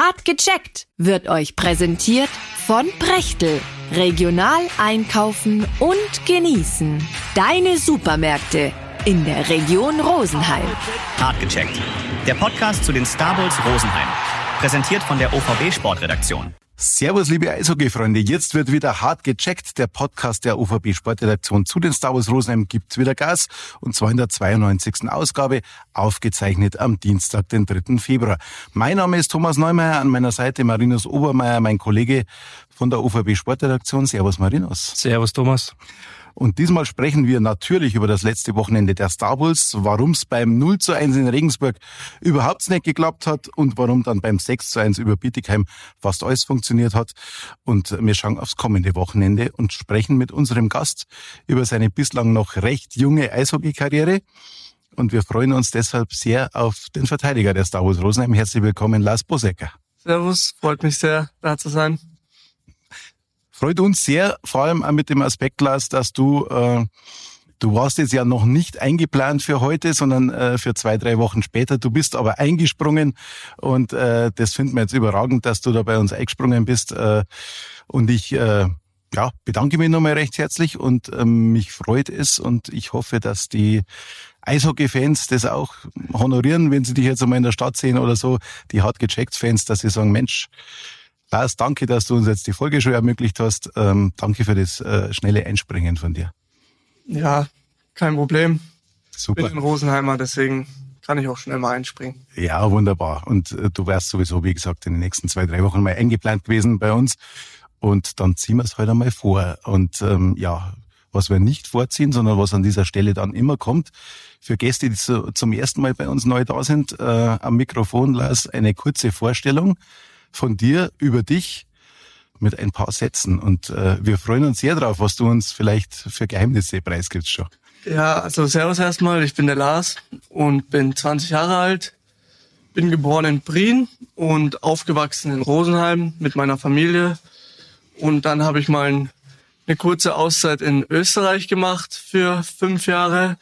Hart gecheckt wird euch präsentiert von Prechtl. Regional einkaufen und genießen. Deine Supermärkte in der Region Rosenheim. Hart gecheckt. Der Podcast zu den Star Bulls Rosenheim. Präsentiert von der OVB Sportredaktion. Servus, liebe Eishockey-Freunde. Jetzt wird wieder hart gecheckt. Der Podcast der OVB Sportredaktion zu den Star Wars Rosenheim gibt wieder Gas. Und zwar in der 92. Ausgabe, aufgezeichnet am Dienstag, den 3. Februar. Mein Name ist Thomas Neumeier, an meiner Seite Marinus Obermeier, mein Kollege von der OVB Sportredaktion. Servus, Marinus. Servus, Thomas. Und diesmal sprechen wir natürlich über das letzte Wochenende der Star Bulls, warum es beim 0:1 in Regensburg überhaupt nicht geklappt hat und warum dann beim 6:1 über Bietigheim fast alles funktioniert hat. Und wir schauen aufs kommende Wochenende und sprechen mit unserem Gast über seine bislang noch recht junge Eishockey-Karriere. Und wir freuen uns deshalb sehr auf den Verteidiger der Star Wars Rosenheim. Herzlich willkommen, Lars Bosecker. Servus, freut mich sehr, da zu sein. Freut uns sehr, vor allem auch mit dem Aspekt, Lars, dass du warst jetzt ja noch nicht eingeplant für heute, sondern für 2-3 Wochen später. Du bist aber eingesprungen und das finden wir jetzt überragend, dass du da bei uns eingesprungen bist. Und ich bedanke mich nochmal recht herzlich und mich freut es und ich hoffe, dass die Eishockey-Fans das auch honorieren, wenn sie dich jetzt einmal in der Stadt sehen oder so, die hart gecheckt Fans, dass sie sagen, Mensch, Lars, danke, dass du uns jetzt die Folge schon ermöglicht hast. Danke für das schnelle Einspringen von dir. Ja, kein Problem. Super. Ich bin ein Rosenheimer, deswegen kann ich auch schnell mal einspringen. Ja, wunderbar. Und du wärst sowieso, wie gesagt, in den nächsten 2-3 Wochen mal eingeplant gewesen bei uns. Und dann ziehen wir es heute einmal vor. Und was wir nicht vorziehen, sondern was an dieser Stelle dann immer kommt, für Gäste, die zum ersten Mal bei uns neu da sind, am Mikrofon, Lars, eine kurze Vorstellung von dir, über dich, mit ein paar Sätzen. Und wir freuen uns sehr drauf, was du uns vielleicht für Geheimnisse preisgibst schon. Ja, also servus erstmal, ich bin der Lars und bin 20 Jahre alt, bin geboren in Prien und aufgewachsen in Rosenheim mit meiner Familie. Und dann habe ich mal eine kurze Auszeit in Österreich gemacht für 5 Jahre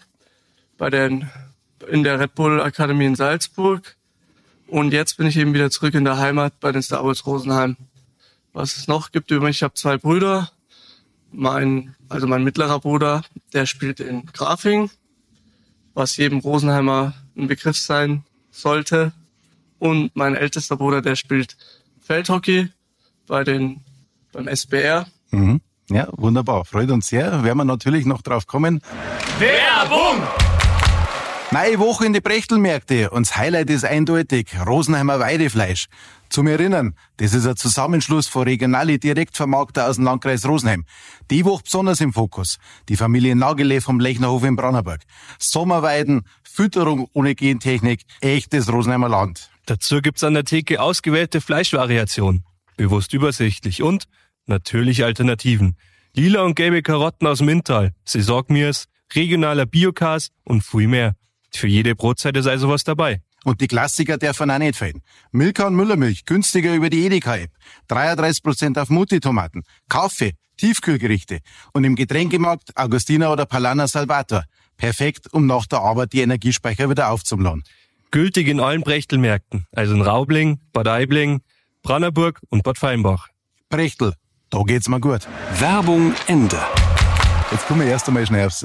in der Red Bull Akademie in Salzburg. Und jetzt bin ich eben wieder zurück in der Heimat bei den Star Wars Rosenheim. Was es noch gibt über mich, ich habe 2 Brüder. Mein mittlerer Bruder, der spielt in Grafing, was jedem Rosenheimer ein Begriff sein sollte. Und mein ältester Bruder, der spielt Feldhockey beim SBR. Mhm. Ja, wunderbar. Freut uns sehr. Werden wir natürlich noch drauf kommen. Werbung! Neue Woche in die Prechtelmärkte. Und das Highlight ist eindeutig. Rosenheimer Weidefleisch. Zum Erinnern, das ist ein Zusammenschluss von regionale Direktvermarkter aus dem Landkreis Rosenheim. Die Woche besonders im Fokus. Die Familie Nagele vom Lechnerhof in Brandenburg. Sommerweiden, Fütterung ohne Gentechnik, echtes Rosenheimer Land. Dazu gibt's an der Theke ausgewählte Fleischvariationen. Bewusst übersichtlich und natürlich Alternativen. Lila und gelbe Karotten aus dem Inntal, Saisongemüse, regionaler Biogas und viel mehr. Für jede Brotzeit ist also was dabei. Und die Klassiker darf man auch nicht fehlen. Milka und Müllermilch, günstiger über die Edeka-App. 33% auf Mutti-Tomaten. Kaffee, Tiefkühlgerichte. Und im Getränkemarkt Augustina oder Palana Salvator. Perfekt, um nach der Arbeit die Energiespeicher wieder aufzuladen. Gültig in allen Prechtelmärkten, also in Raubling, Bad Aibling, Brandenburg und Bad Feinbach. Prechtl, da geht's mir gut. Werbung Ende. Jetzt kommen wir erst einmal schnell aufs,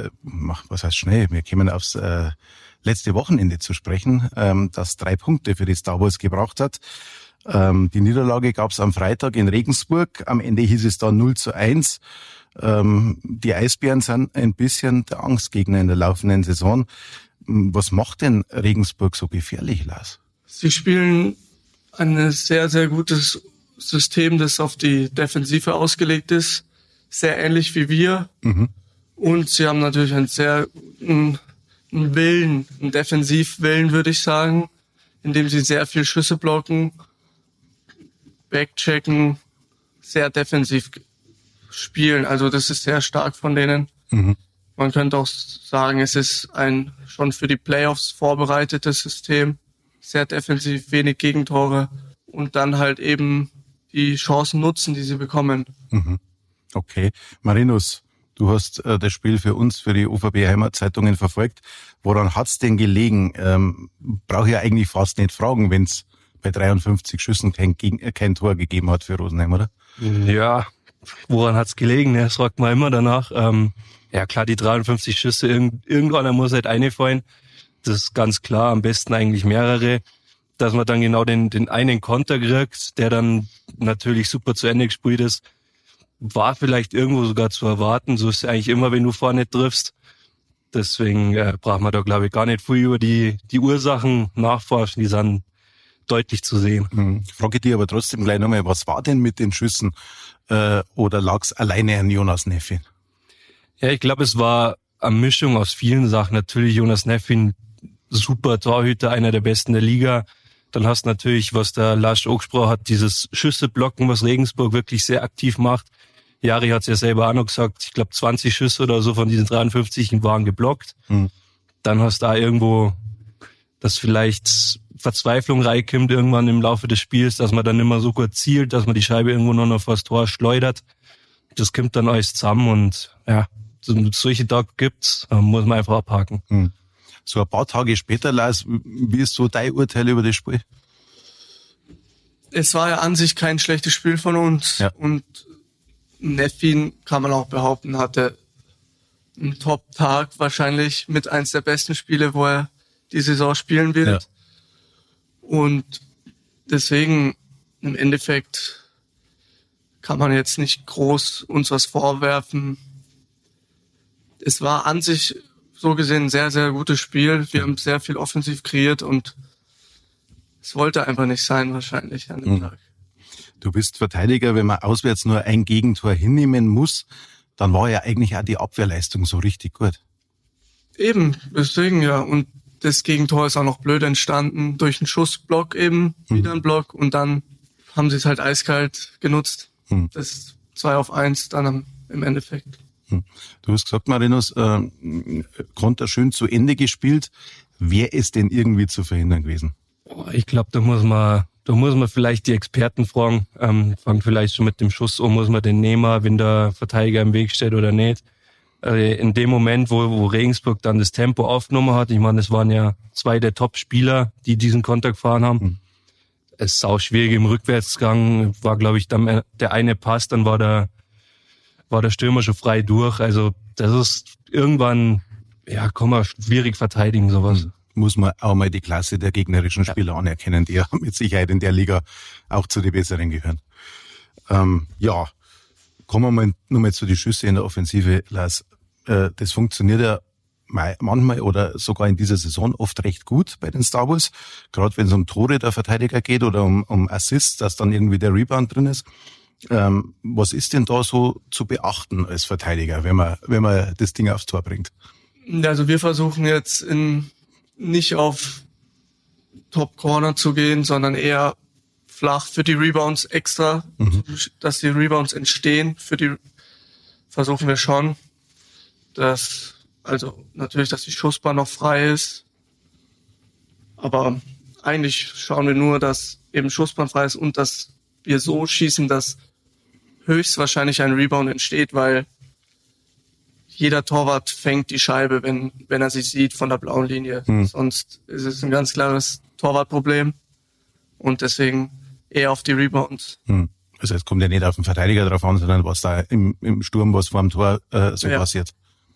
wir kommen aufs letzte Wochenende zu sprechen, das 3 Punkte für die Star Wars gebracht hat. Die Niederlage gab's am Freitag in Regensburg. Am Ende hieß es dann 0:1. Die Eisbären sind ein bisschen der Angstgegner in der laufenden Saison. Was macht denn Regensburg so gefährlich, Lars? Sie spielen ein sehr, sehr gutes System, das auf die Defensive ausgelegt ist. Sehr ähnlich wie wir. Mhm. Und sie haben natürlich einen Defensivwillen, würde ich sagen, indem sie sehr viel Schüsse blocken, backchecken, sehr defensiv spielen. Also das ist sehr stark von denen. Mhm. Man könnte auch sagen, es ist ein schon für die Playoffs vorbereitetes System. Sehr defensiv, wenig Gegentore und dann halt eben die Chancen nutzen, die sie bekommen. Mhm. Okay. Marinus, du hast das Spiel für uns, für die OVB Heimatzeitungen verfolgt. Woran hat's denn gelegen? Brauche ich ja eigentlich fast nicht fragen, wenn's bei 53 Schüssen kein Tor gegeben hat für Rosenheim, oder? Ja, woran hat's gelegen? Das fragt man immer danach. Ja klar, die 53 Schüsse, irgendwann muss halt eine fallen. Das ist ganz klar, am besten eigentlich mehrere. Dass man dann genau den einen Konter kriegt, der dann natürlich super zu Ende gespielt ist, war vielleicht irgendwo sogar zu erwarten. So ist es eigentlich immer, wenn du vorne triffst. Deswegen braucht man da, glaube ich, gar nicht viel über die Ursachen nachforschen, die sind deutlich zu sehen. Ich frage dich aber trotzdem gleich nochmal, was war denn mit den Schüssen? Oder lag's alleine an Jonas Neffin? Ja, ich glaube, es war eine Mischung aus vielen Sachen. Natürlich Jonas Neffin, super Torhüter, einer der besten der Liga. Dann hast du natürlich, was der Lars angesprochen hat, dieses Schüsse-Blocken, was Regensburg wirklich sehr aktiv macht. Jari hat es ja selber auch noch gesagt, ich glaube 20 Schüsse oder so von diesen 53 waren geblockt. Dann hast du da irgendwo, dass vielleicht Verzweiflung reinkommt irgendwann im Laufe des Spiels, dass man dann immer so gut zielt, dass man die Scheibe irgendwo noch vor das Tor schleudert. Das kommt dann alles zusammen und ja, solche Tage gibt's, muss man einfach abhaken. So ein paar Tage später, Lars, wie ist so dein Urteil über das Spiel? Es war ja an sich kein schlechtes Spiel von uns. Ja. Und Neffin, kann man auch behaupten, hatte einen Top-Tag, wahrscheinlich mit eins der besten Spiele, wo er die Saison spielen wird. Ja. Und deswegen im Endeffekt kann man jetzt nicht groß uns was vorwerfen. Es war an sich so gesehen ein sehr, sehr gutes Spiel. Wir haben sehr viel offensiv kreiert und es wollte einfach nicht sein wahrscheinlich an dem Tag. Du bist Verteidiger, wenn man auswärts nur ein Gegentor hinnehmen muss, dann war ja eigentlich auch die Abwehrleistung so richtig gut. Eben, deswegen ja. Und das Gegentor ist auch noch blöd entstanden durch einen Schussblock eben, wieder ein Block und dann haben sie es halt eiskalt genutzt. Das 2-1 dann im Endeffekt. Du hast gesagt, Marinus, Konter schön zu Ende gespielt. Wäre es denn irgendwie zu verhindern gewesen? Ich glaube, da muss man vielleicht die Experten fragen. Fangen vielleicht schon mit dem Schuss an, muss man den nehmen, wenn der Verteidiger im Weg steht oder nicht. In dem Moment, wo Regensburg dann das Tempo aufgenommen hat, ich meine, es waren ja 2 der Top-Spieler, die diesen Konter gefahren haben. Es ist auch schwierig im Rückwärtsgang, war, glaube ich, dann der eine Pass, dann war der Stürmer schon frei durch. Also das ist irgendwann, ja, kann man schwierig verteidigen, sowas. Muss man auch mal die Klasse der gegnerischen Spieler anerkennen, die ja mit Sicherheit in der Liga auch zu den Besseren gehören. Ja, kommen wir mal nochmal zu den Schüsse in der Offensive, Lars. Das funktioniert ja manchmal oder sogar in dieser Saison oft recht gut bei den Star Wars. Gerade wenn es um Tore der Verteidiger geht oder um Assists, dass dann irgendwie der Rebound drin ist. Was ist denn da so zu beachten als Verteidiger, wenn man das Ding aufs Tor bringt? Also wir versuchen jetzt nicht auf Top Corner zu gehen, sondern eher flach für die Rebounds extra, dass die Rebounds entstehen. Versuchen wir schon, dass die Schussbahn noch frei ist. Aber eigentlich schauen wir nur, dass eben Schussbahn frei ist und dass wir so schießen, dass höchstwahrscheinlich ein Rebound entsteht, weil jeder Torwart fängt die Scheibe, wenn er sie sieht von der blauen Linie. Sonst ist es ein ganz klares Torwartproblem und deswegen eher auf die Rebounds. Also es kommt ja nicht auf den Verteidiger drauf an, sondern was da im Sturm, was vor dem Tor passiert.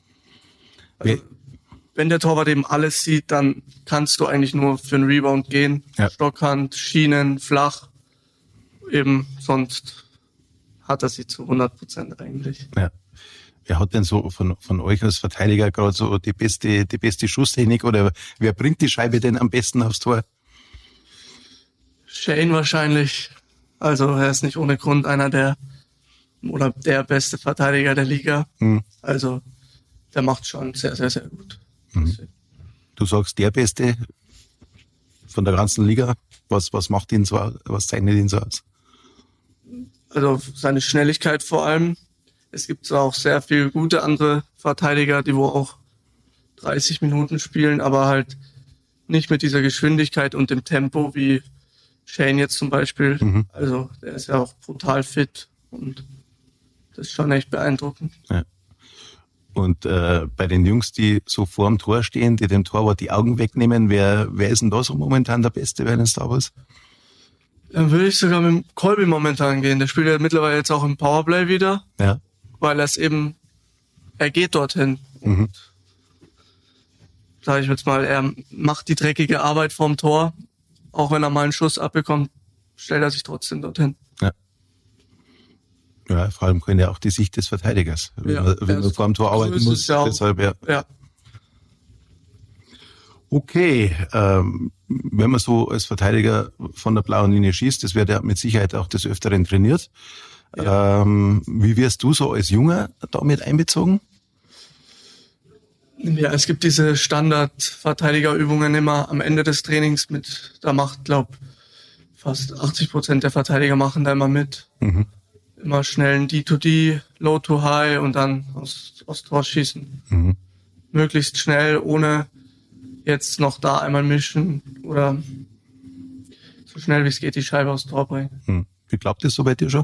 Also, wenn der Torwart eben alles sieht, dann kannst du eigentlich nur für einen Rebound gehen. Ja. Stockhand, Schienen, flach. Eben, sonst hat er sie zu 100% eigentlich. Ja. Wer hat denn so von euch als Verteidiger gerade so die beste Schusstechnik oder wer bringt die Scheibe denn am besten aufs Tor? Shane wahrscheinlich. Also er ist nicht ohne Grund einer der beste Verteidiger der Liga. Also der macht schon sehr, sehr, sehr gut. Du sagst der Beste von der ganzen Liga. Was macht ihn so, was zeichnet ihn so aus? Also seine Schnelligkeit vor allem. Es gibt auch sehr viele gute andere Verteidiger, die wo auch 30 Minuten spielen, aber halt nicht mit dieser Geschwindigkeit und dem Tempo wie Shane jetzt zum Beispiel. Also der ist ja auch brutal fit und das ist schon echt beeindruckend. Ja. Und bei den Jungs, die so vor dem Tor stehen, die dem Torwart die Augen wegnehmen, wer ist denn da so momentan der Beste bei den Star Wars? Dann würde ich sogar mit dem Kolby momentan gehen. Der spielt ja mittlerweile jetzt auch im Powerplay wieder. Ja. Weil er geht dorthin. Und, sag ich jetzt mal, er macht die dreckige Arbeit vorm Tor. Auch wenn er mal einen Schuss abbekommt, stellt er sich trotzdem dorthin. Ja. Ja, vor allem kann ja auch die Sicht des Verteidigers, wenn man vor dem Tor arbeiten muss. Ja deshalb, ja. Okay, wenn man so als Verteidiger von der blauen Linie schießt, das wird ja mit Sicherheit auch des Öfteren trainiert. Ja. Wie wirst du so als Junger damit einbezogen? Ja, es gibt diese Standard-Verteidigerübungen immer am Ende des Trainings da macht, fast 80% der Verteidiger machen da immer mit. Mhm. Immer schnell ein D2D, Low to High und dann aus Tor schießen. Mhm. Möglichst schnell, ohne jetzt noch da einmal mischen oder so schnell wie es geht die Scheibe aufs Tor bringen. Mhm. Wie klappt das so bei dir schon?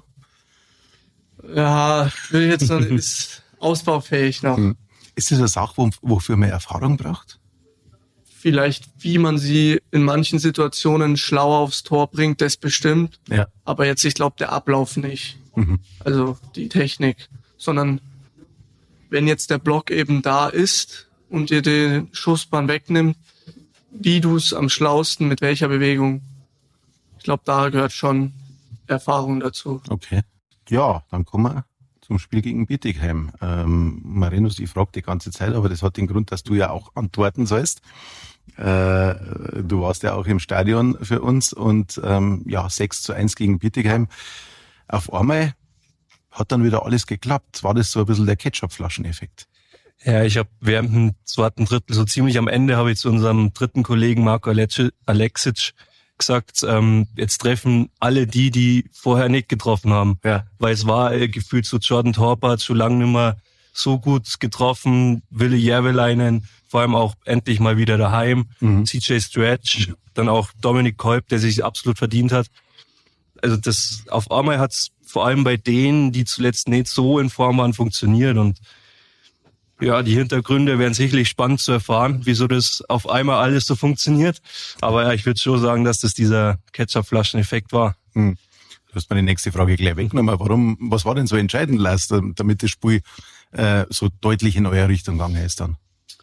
Ja, will ich jetzt noch, ist ausbaufähig noch. Mhm. Ist das eine Sache, wofür man Erfahrung braucht? Vielleicht, wie man sie in manchen Situationen schlauer aufs Tor bringt, das bestimmt. Ja. Aber jetzt, ich glaube, der Ablauf nicht. Mhm. Also die Technik. Sondern wenn jetzt der Block eben da ist und dir den Schussbahn wegnimmt, wie du es am schlausten, mit welcher Bewegung. Ich glaube, da gehört schon Erfahrung dazu. Okay. Ja, dann kommen wir zum Spiel gegen Bietigheim. Marinus, ich frage die ganze Zeit, aber das hat den Grund, dass du ja auch antworten sollst. Du warst ja auch im Stadion für uns und 6-1 gegen Bietigheim. Auf einmal hat dann wieder alles geklappt. War das so ein bisschen der Ketchup-Flaschen-Effekt? Ja, ich habe während dem zweiten Drittel, so ziemlich am Ende, habe ich zu unserem dritten Kollegen Marco Aleksic gesagt, jetzt treffen alle die vorher nicht getroffen haben. Ja. Weil es war gefühlt so Jordan Torpart schon lange nicht mehr so gut getroffen, Ville Järveläinen, vor allem auch endlich mal wieder daheim, CJ Stretch, dann auch Dominik Kolb, der sich absolut verdient hat. Also das auf einmal hat's vor allem bei denen, die zuletzt nicht so in Form waren, funktioniert und ja, die Hintergründe wären sicherlich spannend zu erfahren, wieso das auf einmal alles so funktioniert. Aber ja, ich würde schon sagen, dass das dieser Ketchup-Flaschen-Effekt war. Du hast mir die nächste Frage gleich weggenommen. Was war denn so entscheidend, Lars, damit das Spiel so deutlich in eure Richtung gegangen ist dann?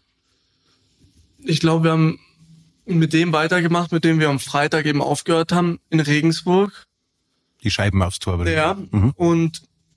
Ich glaube, wir haben mit dem weitergemacht, mit dem wir am Freitag eben aufgehört haben, in Regensburg. Die Scheiben aufs Tor bringen. Ja, und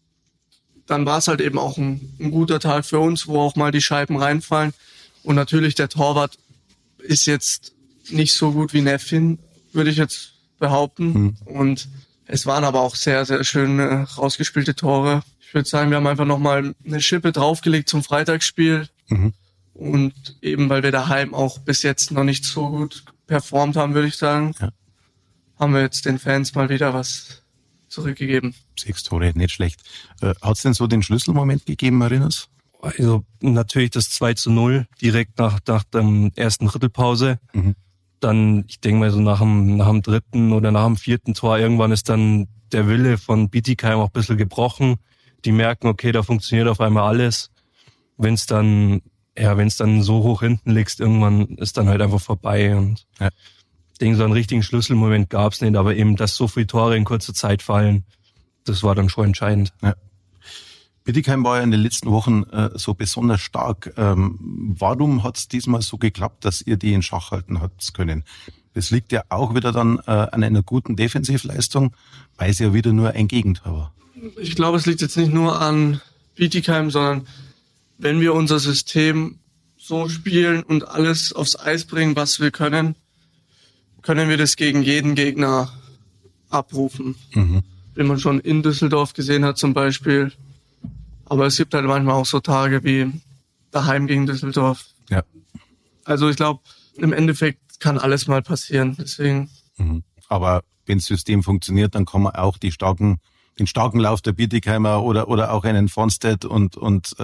dann war es halt eben auch ein guter Tag für uns, wo auch mal die Scheiben reinfallen. Und natürlich der Torwart ist jetzt nicht so gut wie Neffin, würde ich jetzt behaupten. Und es waren aber auch sehr, sehr schöne rausgespielte Tore. Ich würde sagen, wir haben einfach nochmal eine Schippe draufgelegt zum Freitagsspiel. Und eben, weil wir daheim auch bis jetzt noch nicht so gut performt haben, würde ich sagen, haben wir jetzt den Fans mal wieder was zurückgegeben. 6 Tore, nicht schlecht. Hat es denn so den Schlüsselmoment gegeben, Marinus? Also natürlich das 2-0 direkt nach der ersten Drittelpause. Dann, ich denke mal so nach dem dritten oder nach dem vierten Tor, irgendwann ist dann der Wille von Bietigheim auch ein bisschen gebrochen. Die merken, okay, da funktioniert auf einmal alles. Wenn es dann so hoch hinten liegst, irgendwann ist dann halt einfach vorbei. Und ich denke, so einen richtigen Schlüsselmoment gab's nicht, aber eben, dass so viele Tore in kurzer Zeit fallen, das war dann schon entscheidend. Ja. Bietigheim war ja in den letzten Wochen so besonders stark. Warum hat's diesmal so geklappt, dass ihr die in Schach halten habt können? Das liegt ja auch wieder dann an einer guten Defensivleistung, weil es ja wieder nur ein Gegentor war. Ich glaube, es liegt jetzt nicht nur an Bietigheim, sondern wenn wir unser System so spielen und alles aufs Eis bringen, was wir können wir das gegen jeden Gegner abrufen. Wenn man schon in Düsseldorf gesehen hat zum Beispiel. Aber es gibt halt manchmal auch so Tage wie daheim gegen Düsseldorf. Ja. Also ich glaube, im Endeffekt kann alles mal passieren. Deswegen. Aber wenn das System funktioniert, dann kann man auch den starken Lauf der Bietigheimer oder auch einen Fonstedt und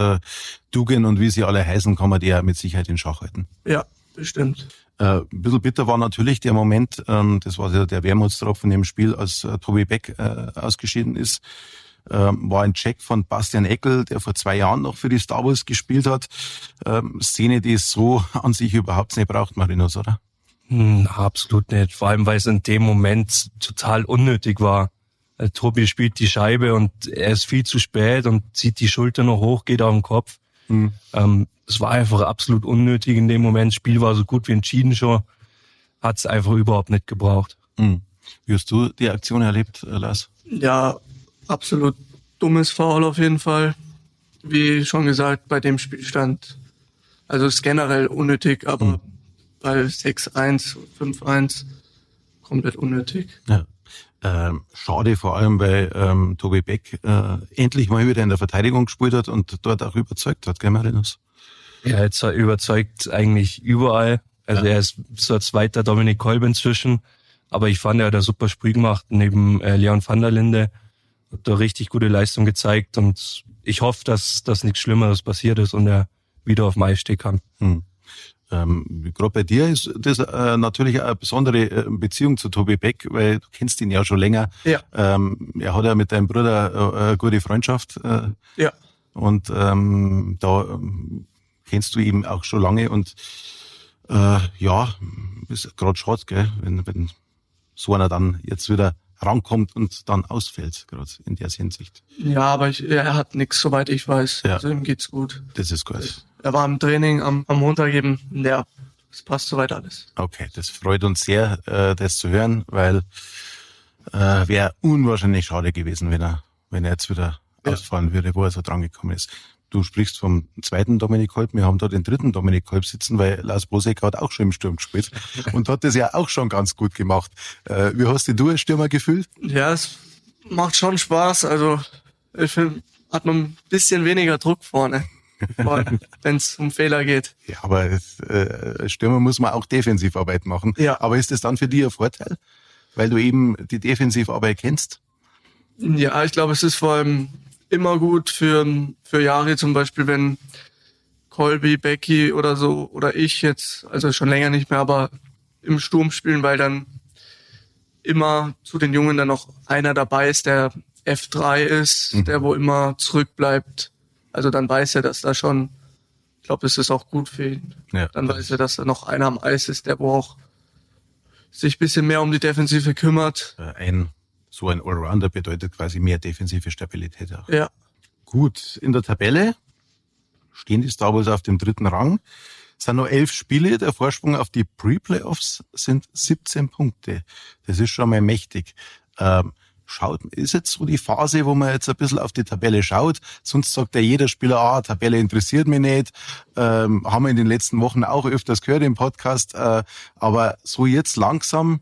Dugan und wie sie alle heißen, kann man die ja mit Sicherheit in Schach halten. Ja, bestimmt. Ein bisschen bitter war natürlich der Moment, das war ja der Wermutstropfen im Spiel, als Tobi Beck ausgeschieden ist. War ein Check von Bastian Eckel, der vor 2 Jahren noch für die Star Wars gespielt hat. Szene, die es so an sich überhaupt nicht braucht, Marinus, oder? Absolut nicht. Vor allem, weil es in dem Moment total unnötig war. Tobi spielt die Scheibe und er ist viel zu spät und zieht die Schulter noch hoch, geht auf den Kopf. Es war einfach absolut unnötig in dem Moment. Das Spiel war so gut wie entschieden schon. Hat es einfach überhaupt nicht gebraucht. Wie hast du die Aktion erlebt, Lars? Ja, absolut dummes Foul auf jeden Fall. Wie schon gesagt, bei dem Spielstand. Also ist generell unnötig, aber bei 6-1, 5-1 komplett unnötig. Ja. Schade vor allem, weil Tobi Beck endlich mal wieder in der Verteidigung gespielt hat und dort auch überzeugt hat, gell, Marinus? Ja, jetzt überzeugt eigentlich überall. Also er ist so ein zweiter Dominik Kolb inzwischen. Aber ich fand, er hat ein super Spiel gemacht neben Leon van der Linde. Hat da richtig gute Leistung gezeigt und ich hoffe, dass nichts Schlimmeres passiert ist und er wieder auf dem Eis stehen kann. Gerade bei dir ist das natürlich eine besondere Beziehung zu Tobi Beck, weil du kennst ihn ja schon länger. Ja. Er hat ja mit deinem Bruder eine gute Freundschaft. Ja. Und da kennst du ihn auch schon lange. Und ist gerade schade, gell, wenn so einer dann jetzt wieder rankommt und dann ausfällt, gerade in der Hinsicht. Ja, aber er hat nichts, soweit ich weiß. Ja. Also ihm geht's gut. Das ist gut. Er war im Training am Montag eben. Ja, es passt soweit alles. Okay, das freut uns sehr, das zu hören, weil wäre unwahrscheinlich schade gewesen, wenn er jetzt wieder ausfallen würde, wo er so dran gekommen ist. Du sprichst vom zweiten Dominik Kolb, wir haben da den dritten Dominik Kolb sitzen, weil Lars Bosek hat auch schon im Sturm gespielt und hat das ja auch schon ganz gut gemacht. Wie hast du als Stürmer gefühlt? Ja, es macht schon Spaß. Also ich finde, hat man ein bisschen weniger Druck vorne, wenn es um Fehler geht. Ja, aber als Stürmer muss man auch Defensivarbeit machen. Ja. Aber ist das dann für dich ein Vorteil, weil du eben die Defensivarbeit kennst? Ja, ich glaube, es ist vor allem immer gut für Jahre zum Beispiel, wenn Kolby, Becky oder so oder ich jetzt, also schon länger nicht mehr, aber im Sturm spielen, weil dann immer zu den Jungen dann noch einer dabei ist, der F3 ist, der wo immer zurückbleibt. Also dann weiß er, dass da schon, ich glaube, es ist auch gut für ihn. Ja. Dann weiß er, dass da noch einer am Eis ist, der wo auch sich ein bisschen mehr um die Defensive kümmert. So ein Allrounder bedeutet quasi mehr defensive Stabilität auch. Ja. Gut, in der Tabelle stehen die Star Wars auf dem 3. Rang. Es sind noch 11 Spiele. Der Vorsprung auf die Pre-Playoffs sind 17 Punkte. Das ist schon mal mächtig. Ist jetzt so die Phase, wo man jetzt ein bisschen auf die Tabelle schaut. Sonst sagt ja jeder Spieler, Tabelle interessiert mich nicht. Haben wir in den letzten Wochen auch öfters gehört im Podcast. Aber so jetzt langsam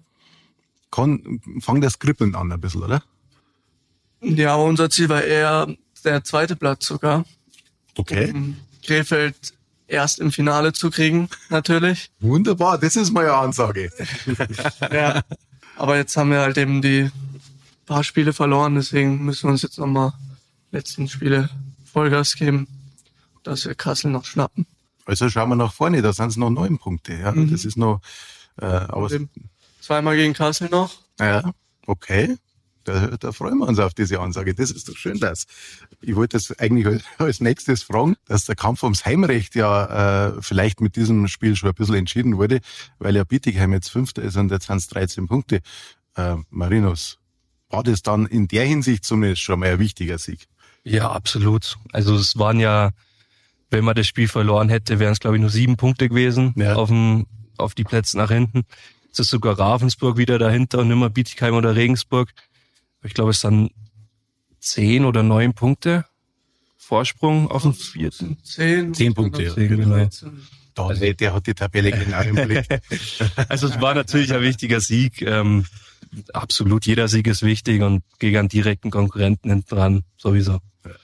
fängt das Kribbeln an ein bisschen, oder? Ja, aber unser Ziel war eher der zweite Platz sogar. Okay. Um Krefeld erst im Finale zu kriegen, natürlich. Wunderbar, das ist mal eine Ansage. Ja. Aber jetzt haben wir halt eben die paar Spiele verloren, deswegen müssen wir uns jetzt nochmal letzten Spiele Vollgas geben, dass wir Kassel noch schnappen. Also schauen wir nach vorne, da sind es noch 9 Punkte. Ja, das ist noch... aber zweimal gegen Kassel noch. Ja, okay. Da freuen wir uns auf diese Ansage. Das ist doch schön, dass. Ich wollte das eigentlich als nächstes fragen, dass der Kampf ums Heimrecht ja vielleicht mit diesem Spiel schon ein bisschen entschieden wurde, weil ja Bietigheim jetzt 5. ist und jetzt sind es 13 Punkte. Marinus, war das dann in der Hinsicht zumindest schon mal ein wichtiger Sieg? Ja, absolut. Also es waren ja, wenn man das Spiel verloren hätte, wären es glaube ich nur 7 Punkte gewesen auf die Plätze nach hinten. Jetzt ist sogar Ravensburg wieder dahinter und nicht mehr Bietigheim oder Regensburg. Ich glaube, es sind 10 oder 9 Punkte Vorsprung auf den 4. 10 Punkte, ja. 10, genau. Der hat die Tabelle genau im Blick. Also es war natürlich ein wichtiger Sieg. Absolut, jeder Sieg ist wichtig und gegen einen direkten Konkurrenten hinten dran sowieso.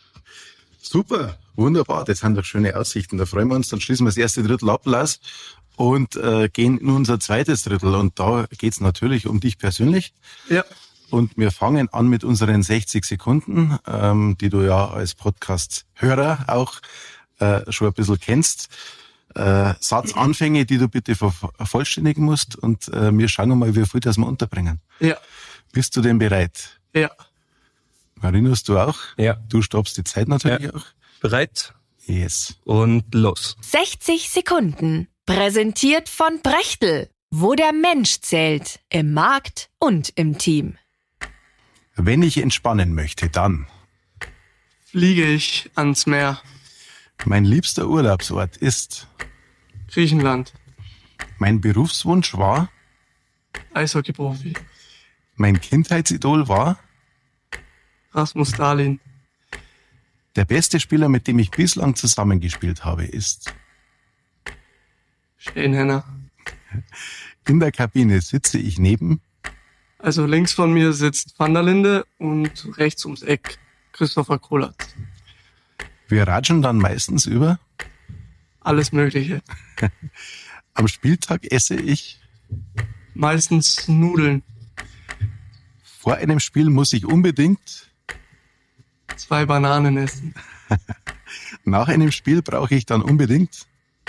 Super, wunderbar. Das sind doch schöne Aussichten. Da freuen wir uns. Dann schließen wir das erste Drittel ab, Lars, und gehen in unser zweites Drittel. Und da geht's natürlich um dich persönlich. Ja. Und wir fangen an mit unseren 60 Sekunden, die du ja als Podcast-Hörer auch schon ein bisschen kennst. Satzanfänge, die du bitte vervollständigen musst. Und wir schauen mal, wie viel das wir unterbringen. Ja. Bist du denn bereit? Ja. Marinus, du auch? Ja. Du stoppst die Zeit natürlich auch. Bereit? Yes. Und los. 60 Sekunden. Präsentiert von Prechtl. wo der Mensch zählt, im Markt und im Team. Wenn ich entspannen möchte, dann. Fliege ich ans Meer. Mein liebster Urlaubsort ist. Griechenland. Mein Berufswunsch war. Eishockey-Profi. Mein Kindheitsidol war. Rasmus Dahlin. Der beste Spieler, mit dem ich bislang zusammengespielt habe, ist. Steinhenner. In der Kabine sitze ich neben. Also links von mir sitzt Van der Linde und rechts ums Eck Christopher Kolatz. Wir ratschen dann meistens über. Alles Mögliche. Am Spieltag esse ich. Meistens Nudeln. Vor einem Spiel muss ich unbedingt. 2 Bananen essen. Nach einem Spiel brauche ich dann unbedingt.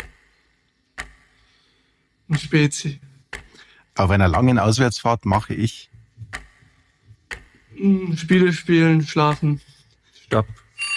Ein Spezi. Auf einer langen Auswärtsfahrt mache ich. Spiele spielen, schlafen. Stopp.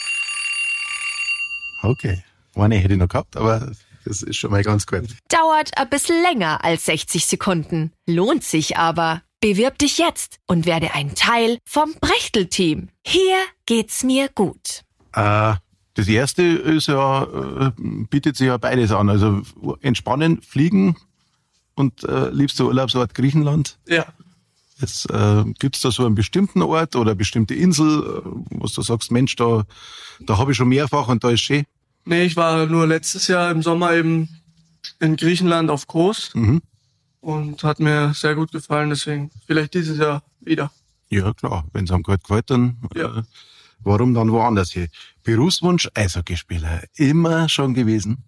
Okay. Eine hätte ich noch gehabt, aber das ist schon mal ganz gut. Dauert ein bisschen länger als 60 Sekunden, lohnt sich aber. Bewirb dich jetzt und werde ein Teil vom Brechtel-Team. Hier geht's mir gut. Das erste ist ja, bietet sich ja beides an. Also entspannen, fliegen und liebster Urlaubsort Griechenland. Ja. Jetzt gibt's da so einen bestimmten Ort oder eine bestimmte Insel, wo du sagst, Mensch, da habe ich schon mehrfach und da ist schön. Nee, ich war nur letztes Jahr im Sommer eben in Griechenland auf Kos und hat mir sehr gut gefallen, deswegen vielleicht dieses Jahr wieder. Ja, klar. Wenn es einem gut gefällt, dann Ja. warum dann woanders hin? Berufswunsch Eishockeyspieler. Immer schon gewesen.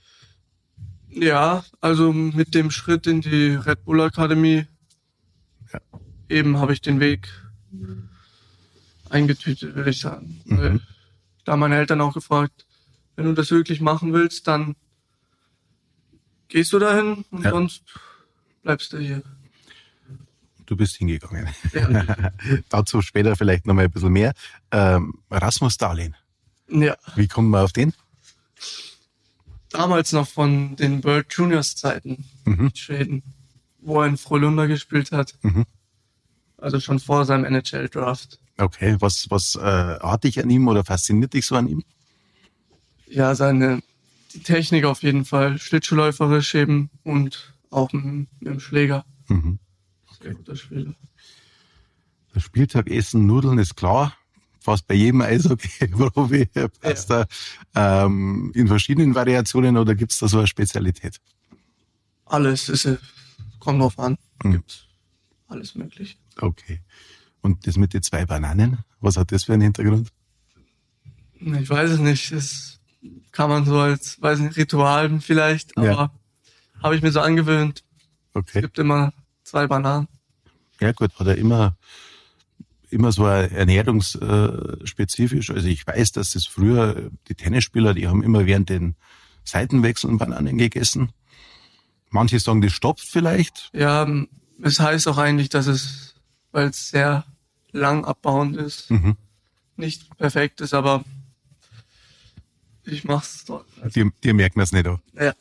Ja, also mit dem Schritt in die Red Bull Akademie eben habe ich den Weg eingetütet, würde ich sagen. Weil da meine Eltern auch gefragt, wenn du das wirklich machen willst, dann gehst du dahin und sonst bleibst du hier. Du bist hingegangen. Ja. Dazu später vielleicht noch mal ein bisschen mehr. Rasmus Dahlin. Ja. Wie kommen wir auf den? Damals noch von den World Juniors Zeiten in Schweden, wo er in Frölunda gespielt hat. Also schon vor seinem NHL-Draft. Okay, was hat dich an ihm oder fasziniert dich so an ihm? Ja, die Technik auf jeden Fall, schlittschuhläuferisch eben und auch mit dem Schläger. Sehr guter Spieler. Der Spieltag Essen, Nudeln ist klar. Fast bei jedem Eishockey-Profi passt da in verschiedenen Variationen oder gibt's da so eine Spezialität? Alles kommt drauf an. Gibt's alles möglich. Okay. Und das mit den 2 Bananen, was hat das für einen Hintergrund? Ich weiß es nicht. Das kann man so als, weiß nicht, Ritual vielleicht, aber habe ich mir so angewöhnt. Okay. Es gibt immer 2 Bananen. Ja gut, hat er immer so ernährungsspezifisch. Also ich weiß, dass das früher, die Tennisspieler, die haben immer während den Seitenwechseln Bananen gegessen. Manche sagen, das stopft vielleicht. Ja, es heißt auch eigentlich, dass weil es sehr lang abbauend ist, nicht perfekt ist, aber ich mach's doch. Dir merkt man es nicht auch. Ja.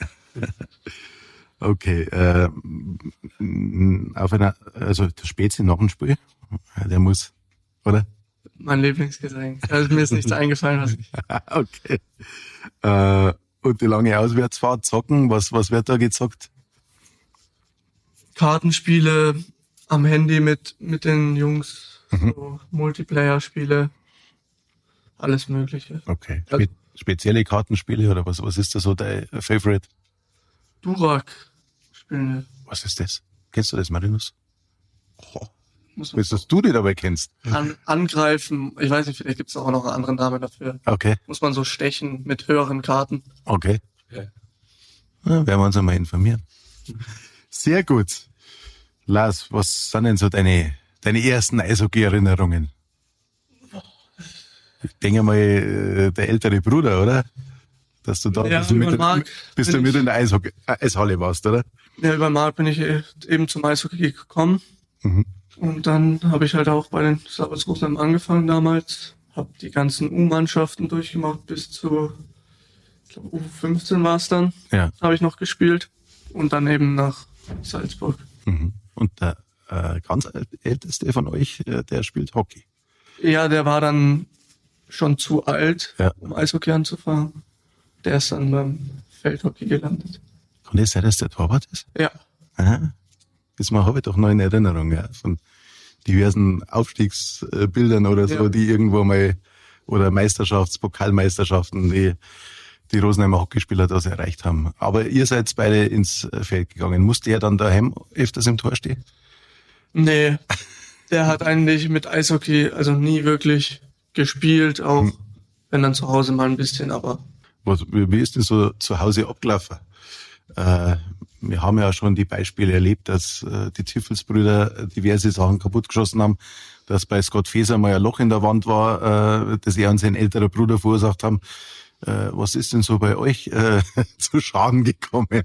Okay. Also der Spezi noch ein Spiel. Der muss, oder? Mein Lieblingsgetränk. Also mir ist nichts eingefallen, was ich. Okay. Und die lange Auswärtsfahrt zocken, was wird da gezockt? Kartenspiele am Handy mit den Jungs, so Multiplayer-Spiele, alles Mögliche. Okay. Also, Spezielle Kartenspiele oder was ist da so dein Favorite? Durak-Spiele. Was ist das? Kennst du das, Marinus? Oh. Muss man Dass du die dabei kennst. angreifen. Ich weiß nicht, vielleicht gibt es auch noch einen anderen Namen dafür. Okay. Muss man so stechen mit höheren Karten. Okay. Ja, werden wir uns einmal informieren. Sehr gut. Lars, was sind denn so deine ersten Eishockey-Erinnerungen? Ich denke mal, der ältere Bruder, oder? Dass du da Ja, bis du mit in der Eishalle warst, oder? Ja, über Marc bin ich eben zum Eishockey gekommen. Und dann habe ich halt auch bei den Sabres Rosenheim angefangen damals. Habe die ganzen U-Mannschaften durchgemacht bis zu, ich glaube, U15 war es dann. Ja. Habe ich noch gespielt. Und dann eben nach Salzburg. Mhm. Und der ganz älteste von euch, der spielt Hockey. Ja, der war dann schon zu alt, Ja. um Eishockey anzufangen. Der ist dann beim Feldhockey gelandet. Kann das sein, dass der Torwart ist? Ja. Aha. Das habe ich doch noch in Erinnerung, ja, von diversen Aufstiegsbildern oder so, Ja. die irgendwo mal, oder Pokalmeisterschaften, die Rosenheimer Hockeyspieler das erreicht haben. Aber ihr seid beide ins Feld gegangen. Musste er dann daheim öfters im Tor stehen? Nee, der hat eigentlich mit Eishockey also nie wirklich gespielt, auch wenn dann zu Hause mal ein bisschen, aber Wie ist denn so zu Hause abgelaufen? Wir haben ja schon die Beispiele erlebt, dass die Ziffelsbrüder diverse Sachen kaputtgeschossen haben, dass bei Scott Feser mal ein Loch in der Wand war, das er und sein älterer Bruder verursacht haben. Was ist denn so bei euch zu Schaden gekommen?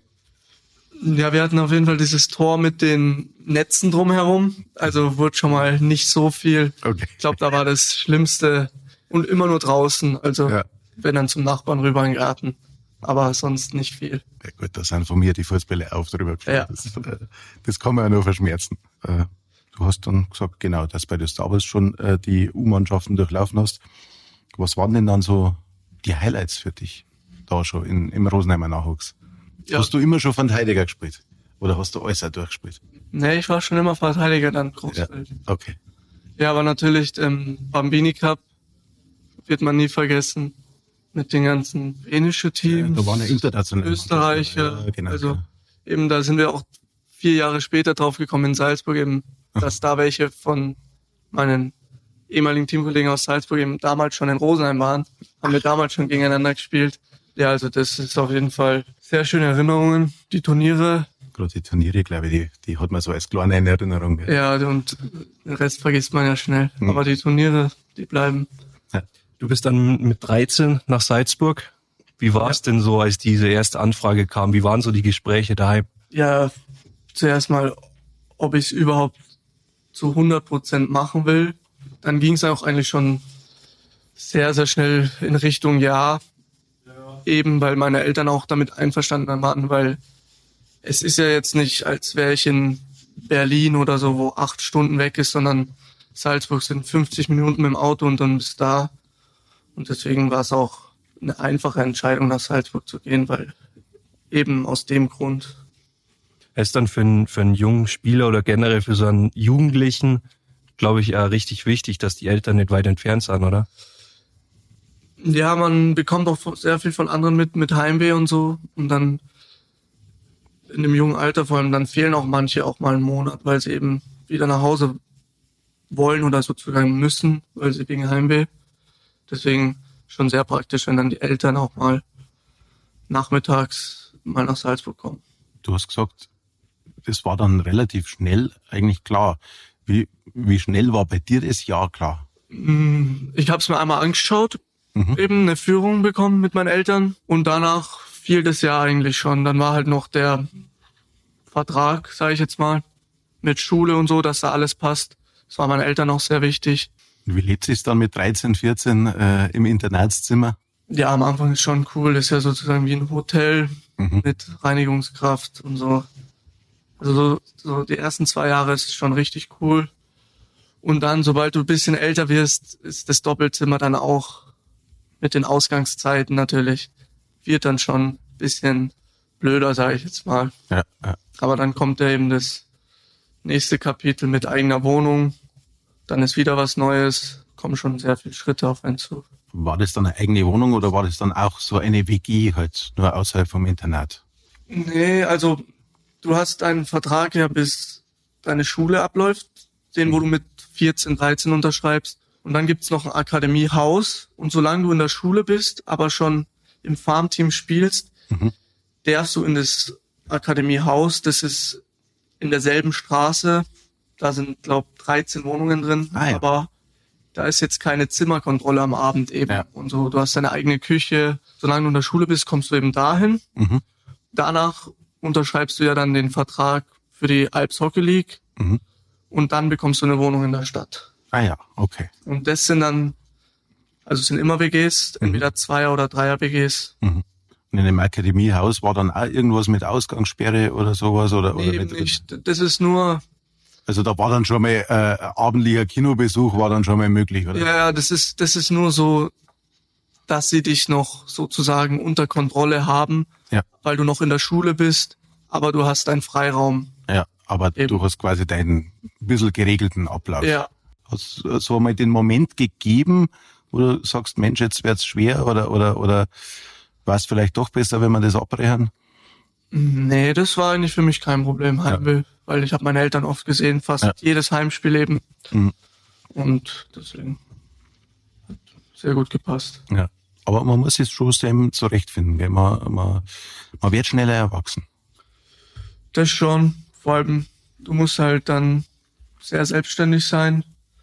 ja, wir hatten auf jeden Fall dieses Tor mit den Netzen drumherum, also wurde schon mal nicht so viel. Okay. Ich glaube, da war das Schlimmste und immer nur draußen, also Ja. wenn dann zum Nachbarn rüber in den Garten, aber sonst nicht viel. Ja gut, da sind von mir die Fußbälle auf drüber gefallen. Ja. Das kann man ja nur verschmerzen. Du hast dann gesagt, genau, dass bei der Star Wars schon die U-Mannschaften durchlaufen hast. Was waren denn dann so die Highlights für dich da schon im Rosenheimer Nachwuchs? Ja. Hast du immer schon Verteidiger gespielt? Oder hast du alles auch durchgespielt? Nee, ich war schon immer Verteidiger dann Großfeld. Okay. Ja, aber natürlich Bambini Cup wird man nie vergessen. Mit den ganzen dänischen Teams, Da waren ja internationale Österreicher. Ja, genau. Also eben da sind wir auch 4 Jahre später drauf gekommen in Salzburg eben, dass da welche von meinen ehemaligen Teamkollegen aus Salzburg eben damals schon in Rosenheim waren. Haben wir damals schon gegeneinander gespielt. Ja, also das ist auf jeden Fall sehr schöne Erinnerungen. Die Turniere, Gerade die Turniere, glaube ich, die hat man so als kleine in Erinnerung. ja, und den Rest vergisst man ja schnell. Aber die Turniere, die bleiben. Du bist dann mit 13 nach Salzburg. Wie war es denn so, als diese erste Anfrage kam? Wie waren so die Gespräche daheim? Ja, zuerst mal, ob ich es überhaupt zu 100% machen will. Dann ging es auch eigentlich schon sehr, sehr schnell in Richtung Ja. Eben, weil meine Eltern auch damit einverstanden waren, weil es ist ja jetzt nicht, als wäre ich in Berlin oder so, wo 8 Stunden weg ist, sondern Salzburg sind 50 Minuten mit dem Auto und dann bist du da. Und deswegen war es auch eine einfache Entscheidung, nach Salzburg zu gehen, weil eben aus dem Grund. Es ist dann für einen jungen Spieler oder generell für so einen Jugendlichen, glaube ich, richtig wichtig, dass die Eltern nicht weit entfernt sind, oder? Ja, man bekommt auch sehr viel von anderen mit Heimweh und so. Und dann in dem jungen Alter vor allem, dann fehlen auch manche auch mal einen Monat, weil sie eben wieder nach Hause wollen oder sozusagen müssen, weil sie wegen Heimweh. Deswegen schon sehr praktisch, wenn dann die Eltern auch mal nachmittags mal nach Salzburg kommen. Du hast gesagt, das war dann relativ schnell eigentlich klar. Wie schnell war bei dir das Jahr klar? Ich habe es mir einmal angeschaut, eben eine Führung bekommen mit meinen Eltern und danach fiel das Jahr eigentlich schon. Dann war halt noch der Vertrag, sage ich jetzt mal, mit Schule und so, dass da alles passt. Das war meinen Eltern auch sehr wichtig. Wie lebt es dann mit 13, 14 im Internatszimmer? Ja, am Anfang ist schon cool. Das ist ja sozusagen wie ein Hotel mit Reinigungskraft und so. Also so die ersten 2 Jahre ist schon richtig cool. Und dann, sobald du ein bisschen älter wirst, ist das Doppelzimmer dann auch mit den Ausgangszeiten natürlich, wird dann schon ein bisschen blöder, sage ich jetzt mal. Ja. Aber dann kommt ja eben das nächste Kapitel mit eigener Wohnung. Dann ist wieder was Neues, kommen schon sehr viele Schritte auf einen zu. War das dann eine eigene Wohnung oder war das dann auch so eine WG halt, nur außerhalb vom Internat? Nee, also du hast deinen Vertrag ja bis deine Schule abläuft, den wo du mit 14, 13 unterschreibst. Und dann gibt's noch ein Akademiehaus. Und solange du in der Schule bist, aber schon im Farmteam spielst, darfst du in das Akademiehaus, das ist in derselben Straße. Da sind, glaube ich, 13 Wohnungen drin. Ah, ja. Aber da ist jetzt keine Zimmerkontrolle am Abend eben. Ja. Und so, du hast deine eigene Küche. Solange du in der Schule bist, kommst du eben dahin. Danach unterschreibst du ja dann den Vertrag für die Alps Hockey League. Und dann bekommst du eine Wohnung in der Stadt. Ah ja, okay. Und das sind dann, also es sind immer WGs, entweder 2er- oder 3er-WGs. Und in einem Akademiehaus war dann auch irgendwas mit Ausgangssperre oder sowas? Oder Nee, nicht. Das ist nur... Also da war dann schon mal abendlicher Kinobesuch war dann schon mal möglich, oder? Ja, das ist nur so, dass sie dich noch sozusagen unter Kontrolle haben, weil du noch in der Schule bist, aber du hast einen Freiraum. Ja, aber Eben. du hast quasi deinen bisschen geregelten Ablauf. Ja. Hast du so mal den Moment gegeben, wo du sagst, Mensch, jetzt wird's schwer oder war es vielleicht doch besser, wenn wir das abbrechen? Nee, das war eigentlich für mich kein Problem, Heimweh, weil ich habe meine Eltern oft gesehen, fast jedes Heimspiel eben. Mhm. Und deswegen hat sehr gut gepasst. Ja. Aber man muss sich schon selber zurechtfinden, gell? Man wird schneller erwachsen. Das schon, vor allem, du musst halt dann sehr selbstständig sein.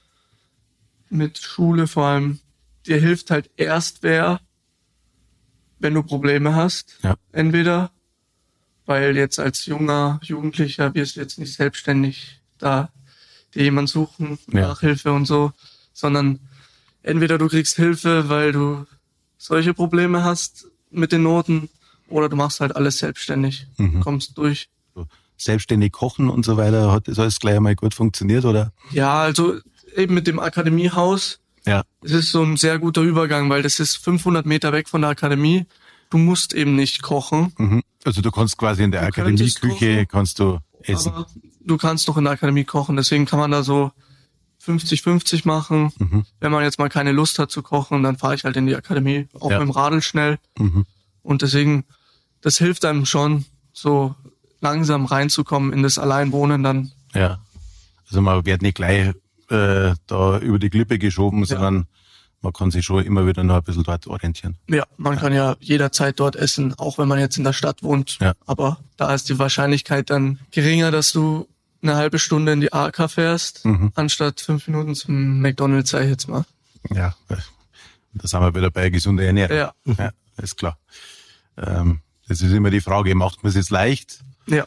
Mit Schule vor allem. Dir hilft halt erst wer, wenn du Probleme hast. Ja. Entweder, weil jetzt als Jugendlicher wirst du jetzt nicht selbstständig da dir jemand suchen, nach Hilfe und so, sondern entweder du kriegst Hilfe, weil du solche Probleme hast mit den Noten, oder du machst halt alles selbstständig, kommst durch. Selbstständig kochen und so weiter, hat das alles gleich einmal gut funktioniert, oder? Ja, also eben mit dem Akademiehaus, Ja. es ist so ein sehr guter Übergang, weil das ist 500 Meter weg von der Akademie. Du musst eben nicht kochen. Mhm. Also du kannst quasi in der Akademieküche kannst du essen. Aber du kannst doch in der Akademie kochen, deswegen kann man da so 50-50 machen. Wenn man jetzt mal keine Lust hat zu kochen, dann fahre ich halt in die Akademie, auch mit dem Radl schnell. Und deswegen, das hilft einem schon, so langsam reinzukommen in das Alleinwohnen dann. Ja. Also man wird nicht gleich da über die Klippe geschoben, sondern man kann sich schon immer wieder noch ein bisschen dort orientieren. Ja, man kann ja jederzeit dort essen, auch wenn man jetzt in der Stadt wohnt. Ja. Aber da ist die Wahrscheinlichkeit dann geringer, dass du eine halbe Stunde in die AK fährst, anstatt 5 Minuten zum McDonald's, sag ich jetzt mal. Ja, da sind wir wieder bei gesunder Ernährung. Ja. Ja, ist klar. Das ist immer die Frage, macht man es jetzt leicht Ja.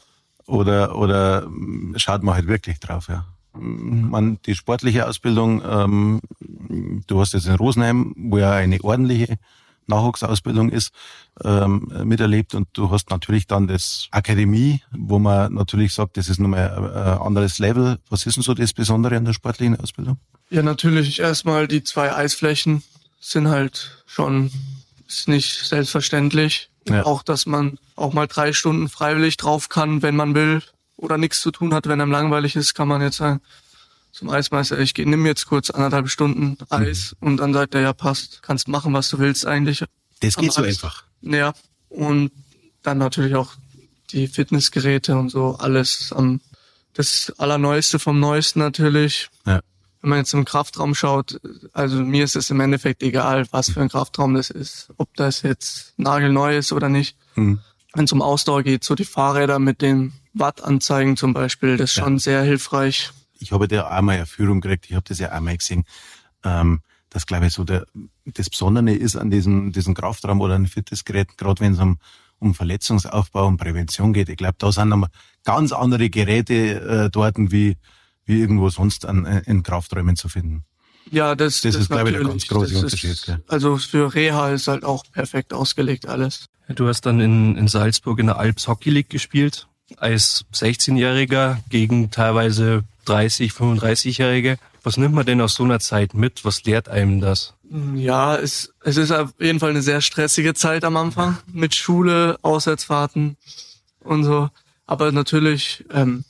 oder schaut man halt wirklich drauf, ja. Die sportliche Ausbildung, du hast jetzt in Rosenheim, wo ja eine ordentliche Nachwuchsausbildung ist, miterlebt, und du hast natürlich dann das Akademie, wo man natürlich sagt, das ist nochmal ein anderes Level. Was ist denn so das Besondere an der sportlichen Ausbildung? Ja, natürlich erstmal die 2 Eisflächen sind halt schon, ist nicht selbstverständlich. Ja. Auch, dass man auch mal 3 Stunden freiwillig drauf kann, wenn man will, oder nichts zu tun hat. Wenn einem langweilig ist, kann man jetzt sagen zum Eismeister, nimm jetzt kurz 1,5 Stunden Eis, und dann sagt er, ja, passt, kannst machen, was du willst eigentlich. Das geht so Eis. einfach. Ja, und dann natürlich auch die Fitnessgeräte und so, alles das Allerneueste vom Neuesten natürlich. Ja. Wenn man jetzt im Kraftraum schaut, also mir ist es im Endeffekt egal, was für ein Kraftraum das ist, ob das jetzt nagelneu ist oder nicht. Wenn es um Ausdauer geht, so die Fahrräder mit den Wattanzeigen zum Beispiel, das ist schon sehr hilfreich. Ich habe da auch mal eine Führung gekriegt, ich habe das ja auch mal gesehen, dass, glaube ich, so das Besondere ist an diesen Kraftraum oder an Fitnessgeräten, gerade wenn es um Verletzungsaufbau und Prävention geht. Ich glaube, da sind nochmal ganz andere Geräte dort, wie irgendwo sonst in Krafträumen zu finden. Ja, das ist, glaube ich, der ganz große das Unterschied. Ist, gell? also für Reha ist halt auch perfekt ausgelegt alles. Du hast dann in Salzburg in der Alps Hockey League gespielt, als 16-Jähriger gegen teilweise 30, 35-Jährige. Was nimmt man denn aus so einer Zeit mit? Was lehrt einem das? Ja, es ist auf jeden Fall eine sehr stressige Zeit am Anfang mit Schule, Auswärtsfahrten und so. Aber natürlich,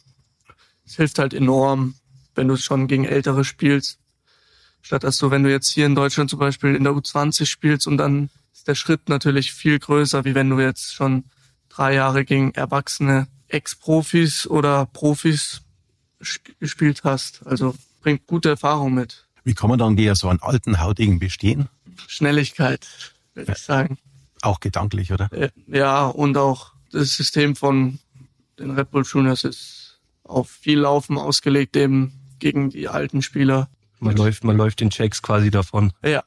es hilft halt enorm, wenn du schon gegen Ältere spielst. Statt dass du, wenn du jetzt hier in Deutschland zum Beispiel in der U20 spielst, und dann ist der Schritt natürlich viel größer, wie wenn du jetzt schon 3 Jahre gegen erwachsene Ex-Profis oder Profis gespielt hast. Also bringt gute Erfahrung mit. Wie kann man dann gegen so einen alten Hautigen bestehen? Schnelligkeit, würde ich sagen. Auch gedanklich, oder? Ja, und auch das System von den Red Bull Juniors ist auf viel Laufen ausgelegt, eben gegen die alten Spieler. Man läuft den Checks quasi davon. Ja.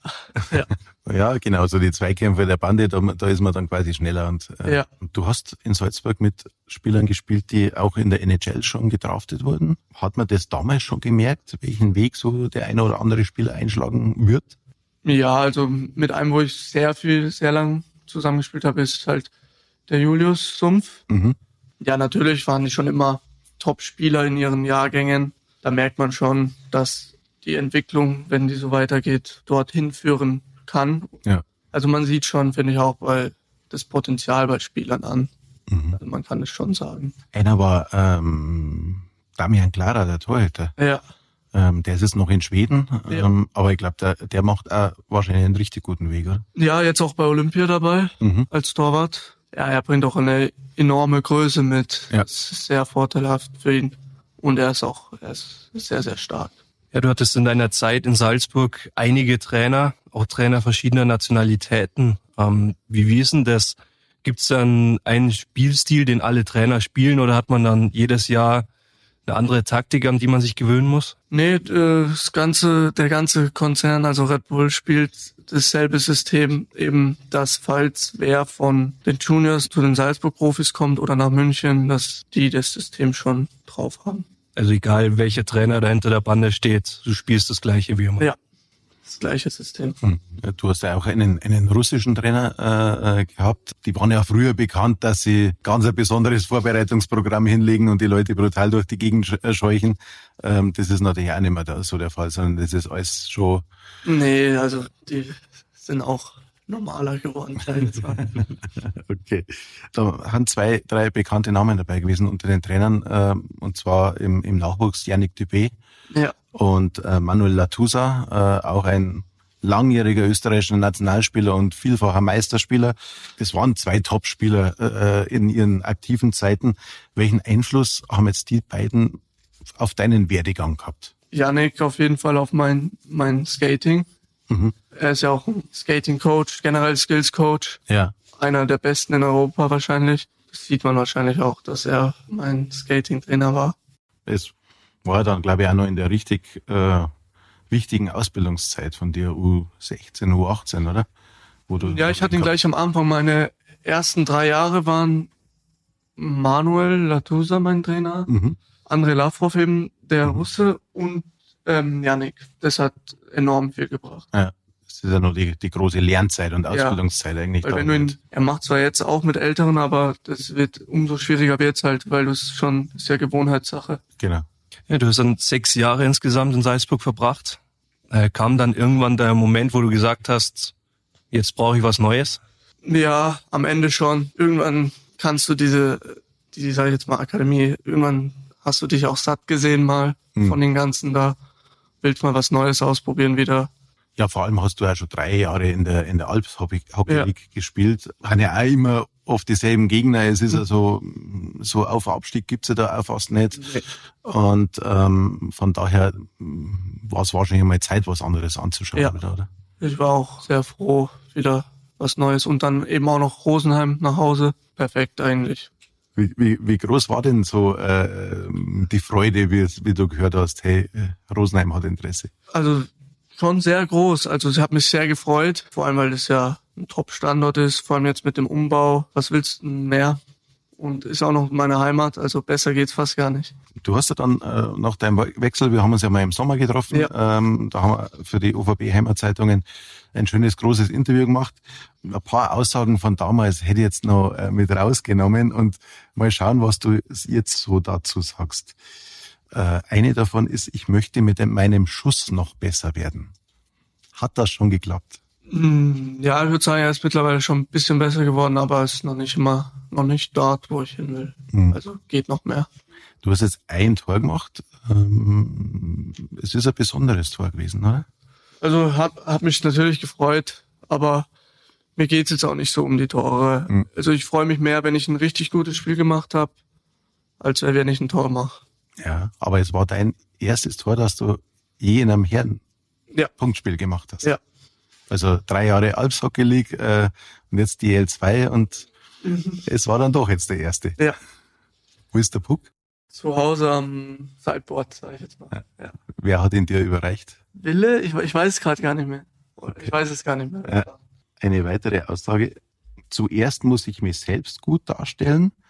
Ja, genau, so die Zweikämpfe der Bande, da ist man dann quasi schneller. Und du hast in Salzburg mit Spielern gespielt, die auch in der NHL schon gedraftet wurden. Hat man das damals schon gemerkt, welchen Weg so der eine oder andere Spieler einschlagen wird? Ja, also mit einem, wo ich sehr lang zusammengespielt habe, ist halt der Julius Sumpf. Mhm. Ja, natürlich waren die schon immer Top-Spieler in ihren Jahrgängen. Da merkt man schon, dass die Entwicklung, wenn die so weitergeht, dorthin führen kann. Ja. Also man sieht schon, finde ich, auch das Potenzial bei Spielern an. Also man kann es schon sagen. Einer war Damian Klara, der Torhüter. Ja. Der ist jetzt noch in Schweden, Ja. aber ich glaube, der macht auch wahrscheinlich einen richtig guten Weg, oder? Ja, jetzt auch bei Olympia dabei als Torwart. Ja, er bringt auch eine enorme Größe mit. Ja. Das ist sehr vorteilhaft für ihn. Und er ist sehr, sehr stark. Ja, du hattest in deiner Zeit in Salzburg einige Trainer, auch Trainer verschiedener Nationalitäten. Wie ist denn das? Gibt's dann einen Spielstil, den alle Trainer spielen, oder hat man dann jedes Jahr eine andere Taktik, an die man sich gewöhnen muss? Nee, der ganze Konzern, also Red Bull, spielt dasselbe System, eben, dass falls wer von den Juniors zu den Salzburg-Profis kommt oder nach München, dass die das System schon drauf haben. Also egal, welcher Trainer da hinter der Bande steht, du spielst das Gleiche wie immer. Ja, das gleiche System. Du hast ja auch einen russischen Trainer gehabt. Die waren ja früher bekannt, dass sie ganz ein besonderes Vorbereitungsprogramm hinlegen und die Leute brutal durch die Gegend scheuchen. Das ist natürlich auch nicht mehr so der Fall, sondern das ist alles schon... Nee, also die sind auch normaler geworden. Okay. Da haben 2, 3 bekannte Namen dabei gewesen unter den Trainern, und zwar im Nachwuchs Yannick Dubé Ja. und Manuel Latusa, auch ein langjähriger österreichischer Nationalspieler und vielfacher Meisterspieler. Das waren 2 Top-Spieler in ihren aktiven Zeiten. Welchen Einfluss haben jetzt die beiden auf deinen Werdegang gehabt? Yannick auf jeden Fall auf mein Skating. Er ist ja auch ein Skating-Coach, generell Skills-Coach. Ja. Einer der besten in Europa wahrscheinlich. Das sieht man wahrscheinlich auch, dass er mein Skating-Trainer war. Es war dann, glaube ich, auch noch in der richtig wichtigen Ausbildungszeit von dir, U16, U18, oder? Ja, ich hatte ihn gleich am Anfang. Meine ersten 3 Jahre waren Manuel Latusa mein Trainer, Andrei Lavrov eben, der Russe, und Yannick. Das hat enorm viel gebracht. Ja, das ist ja noch die große Lernzeit und Ausbildungszeit eigentlich. Weil wenn du er macht zwar jetzt auch mit Älteren, aber das wird umso schwieriger wird's halt, weil du es schon, ist ja Gewohnheitssache. Genau. Ja, du hast dann 6 Jahre insgesamt in Salzburg verbracht. Kam dann irgendwann der Moment, wo du gesagt hast, jetzt brauche ich was Neues? Ja, am Ende schon. Irgendwann kannst du die sag ich jetzt mal, Akademie, irgendwann hast du dich auch satt gesehen mal von den ganzen da. Willst mal was Neues ausprobieren wieder. Ja, vor allem hast du ja schon 3 Jahre in der Alps Hockey League gespielt. Waren ja auch immer oft dieselben Gegner. Es ist ja so auf Abstieg gibt's ja da auch fast nicht. Nee. Und von daher war es wahrscheinlich mal Zeit, was anderes anzuschauen. Ja. Wieder, oder? Ich war auch sehr froh, wieder was Neues. Und dann eben auch noch Rosenheim nach Hause. Perfekt eigentlich. Wie groß war denn so die Freude, wie du gehört hast, hey, Rosenheim hat Interesse? Also schon sehr groß. Also ich habe mich sehr gefreut, vor allem weil das ja ein Top-Standort ist, vor allem jetzt mit dem Umbau. Was willst du mehr? Und ist auch noch meine Heimat, also besser geht's fast gar nicht. Du hast ja dann nach deinem Wechsel, wir haben uns ja mal im Sommer getroffen, da haben wir für die OVB Heimatzeitungen ein schönes, großes Interview gemacht. Ein paar Aussagen von damals hätte ich jetzt noch mit rausgenommen und mal schauen, was du jetzt so dazu sagst. Eine davon ist, ich möchte mit meinem Schuss noch besser werden. Hat das schon geklappt? Ja, ich würde sagen, er ist mittlerweile schon ein bisschen besser geworden, aber es ist noch nicht dort, wo ich hin will. Also geht noch mehr. Du hast jetzt ein Tor gemacht. Es ist ein besonderes Tor gewesen, oder? Also hab mich natürlich gefreut, aber mir geht's jetzt auch nicht so um die Tore. Also ich freue mich mehr, wenn ich ein richtig gutes Spiel gemacht habe, als wenn ich ein Tor mache. Ja, aber es war dein erstes Tor, das du je in einem Herren-Punktspiel gemacht hast. Ja. Also 3 Jahre Alps Hockey League und jetzt die L2 und es war dann doch jetzt der erste. Ja. Wo ist der Puck? Zu Hause am Sideboard, sag ich jetzt mal. Ja. Wer hat ihn dir überreicht? Wille? Ich weiß es gerade gar nicht mehr. Okay. Ich weiß es gar nicht mehr. Eine weitere Aussage. Zuerst muss ich mich selbst gut darstellen,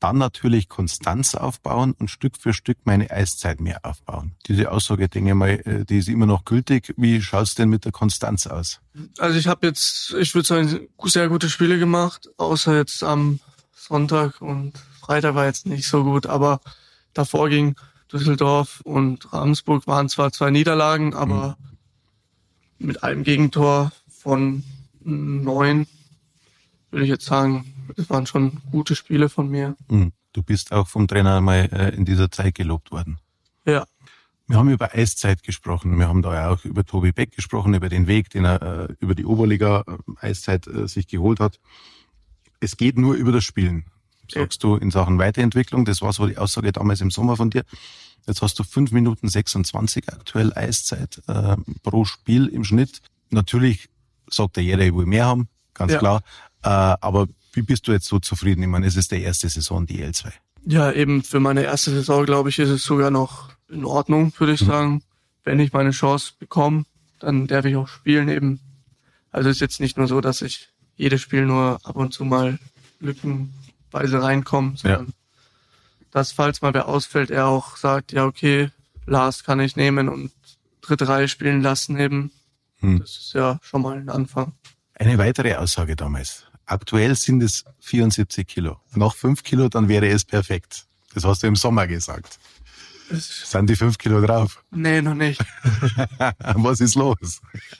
dann natürlich Konstanz aufbauen und Stück für Stück meine Eiszeit mehr aufbauen. Diese Aussage, denke ich mal, die ist immer noch gültig. Wie schaut's denn mit der Konstanz aus? Also ich habe jetzt, ich würde sagen, sehr gute Spiele gemacht, außer jetzt am Sonntag und Freitag war jetzt nicht so gut, aber davor ging Düsseldorf und Ravensburg waren zwar 2 Niederlagen, aber mit einem Gegentor von 9 würde ich jetzt sagen, das waren schon gute Spiele von mir. Du bist auch vom Trainer mal in dieser Zeit gelobt worden. Ja. Wir haben über Eiszeit gesprochen. Wir haben da auch über Tobi Beck gesprochen, über den Weg, den er über die Oberliga-Eiszeit sich geholt hat. Es geht nur über das Spielen, sagst du in Sachen Weiterentwicklung. Das war so die Aussage damals im Sommer von dir. Jetzt hast du 5 Minuten 26 aktuell Eiszeit pro Spiel im Schnitt. Natürlich sagt der jeder, ich will mehr haben, ganz klar. Aber wie bist du jetzt so zufrieden? Ich meine, es ist die erste Saison, die L2. Ja, eben für meine erste Saison, glaube ich, ist es sogar noch in Ordnung, würde ich sagen. Wenn ich meine Chance bekomme, dann darf ich auch spielen eben. Also es ist jetzt nicht nur so, dass ich jedes Spiel nur ab und zu mal lückenweise reinkomme, sondern dass, falls mal wer ausfällt, er auch sagt, ja okay, Lars kann ich nehmen und dritte Reihe spielen lassen eben. Das ist ja schon mal ein Anfang. Eine weitere Aussage damals. Aktuell sind es 74 Kilo. Noch 5 Kilo, dann wäre es perfekt. Das hast du im Sommer gesagt. Sind die 5 Kilo drauf? Nee, noch nicht. Was ist los?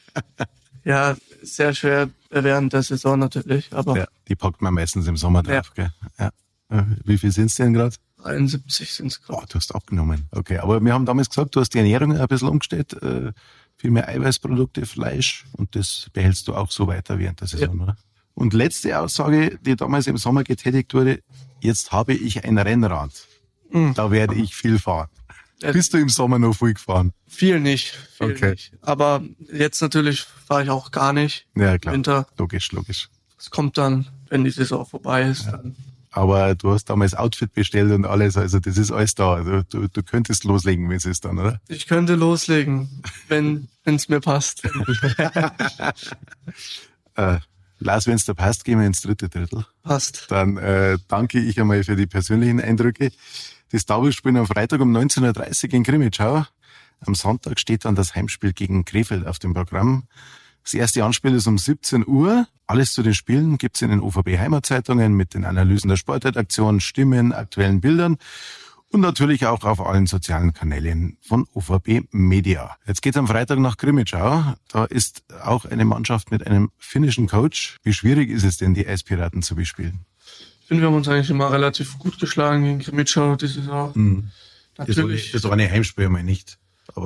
Ja, sehr schwer während der Saison natürlich, aber Ja, die packt man meistens im Sommer drauf, gell? Ja. Wie viel sind's denn gerade? 71 sind es gerade. Oh, du hast abgenommen. Okay, aber wir haben damals gesagt, du hast die Ernährung ein bisschen umgestellt. Viel mehr Eiweißprodukte, Fleisch, und das behältst du auch so weiter während der Saison, oder? Und letzte Aussage, die damals im Sommer getätigt wurde: Jetzt habe ich ein Rennrad. Da werde ich viel fahren. Bist du im Sommer noch viel gefahren? Viel nicht. Nicht. Aber jetzt natürlich fahre ich auch gar nicht. Ja, klar. Winter. Logisch. Es kommt dann, wenn die Saison vorbei ist. Dann. Aber du hast damals Outfit bestellt und alles, also das ist alles da. Also du könntest loslegen, wenn es ist dann, oder? Ich könnte loslegen, wenn es mir passt. Lars, wenn es dir passt, gehen wir ins dritte Drittel. Passt. Dann danke ich einmal für die persönlichen Eindrücke. Die Star Wars spielen am Freitag um 19.30 Uhr in Krimitschau. Am Sonntag steht dann das Heimspiel gegen Krefeld auf dem Programm. Das erste Anspiel ist um 17 Uhr. Alles zu den Spielen gibt's in den OVB Heimatzeitungen mit den Analysen der Sportredaktion, Stimmen, aktuellen Bildern und natürlich auch auf allen sozialen Kanälen von OVB Media. Jetzt geht's am Freitag nach Krimitschau. Da ist auch eine Mannschaft mit einem finnischen Coach. Wie schwierig ist es denn, die Eispiraten zu bespielen? Ich finde, wir haben uns eigentlich immer relativ gut geschlagen gegen Krimitschau diese Saison. Natürlich. Das war eine Heimspiel, mal nicht. Aber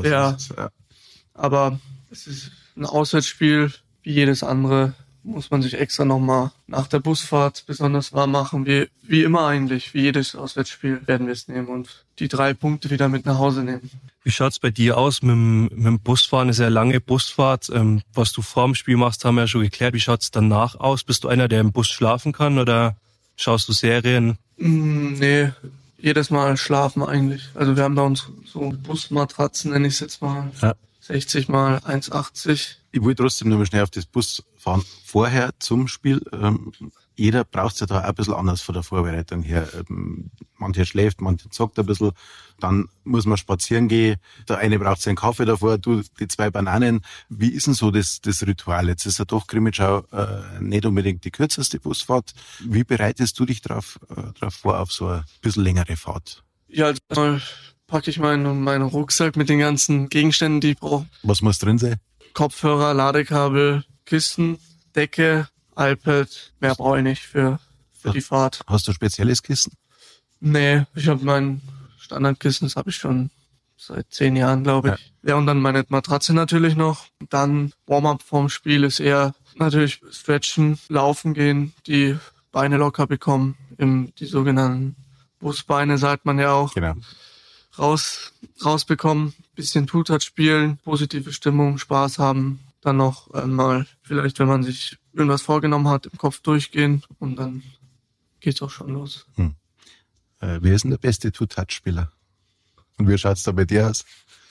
aber es ist ein Auswärtsspiel wie jedes andere. Muss man sich extra nochmal nach der Busfahrt besonders warm machen. Wie immer eigentlich, wie jedes Auswärtsspiel werden wir es nehmen und die 3 Punkte wieder mit nach Hause nehmen. Wie schaut's bei dir aus mit dem Busfahren? Eine sehr lange Busfahrt. Was du vor dem Spiel machst, haben wir ja schon geklärt. Wie schaut's danach aus? Bist du einer, der im Bus schlafen kann, oder schaust du Serien? Nee, jedes Mal schlafen eigentlich. Also wir haben da uns so Busmatratzen, nenne ich es jetzt mal. Ja. 60 mal 1,80. Ich will trotzdem nur mal schnell auf das Busfahren vorher zum Spiel. Jeder braucht es ja da auch ein bisschen anders von der Vorbereitung her. Mancher schläft, mancher zockt ein bisschen. Dann muss man spazieren gehen. Der eine braucht seinen Kaffee davor, du die 2 Bananen. Wie ist denn so das Ritual? Jetzt ist ja doch Krimitschau nicht unbedingt die kürzeste Busfahrt. Wie bereitest du dich drauf vor auf so eine bisschen längere Fahrt? Ja, also mal packe ich meinen Rucksack mit den ganzen Gegenständen, die ich brauche. Was muss drin sein? Kopfhörer, Ladekabel, Kissen, Decke, iPad. Mehr brauche ich nicht für die Fahrt. Hast du ein spezielles Kissen? Nee, ich habe mein Standardkissen, das habe ich schon seit 10 Jahren, glaube ich. Ja, und dann meine Matratze natürlich noch. Dann Warm-up vorm Spiel ist eher natürlich stretchen, laufen gehen, die Beine locker bekommen, die sogenannten Busbeine, sagt man ja auch. Genau. Rausbekommen, bisschen Tutat spielen, positive Stimmung, Spaß haben, dann noch mal vielleicht, wenn man sich irgendwas vorgenommen hat, im Kopf durchgehen und dann geht's auch schon los. Wer ist denn der beste Two-Touch-Spieler? Und wie schaut's da bei dir aus?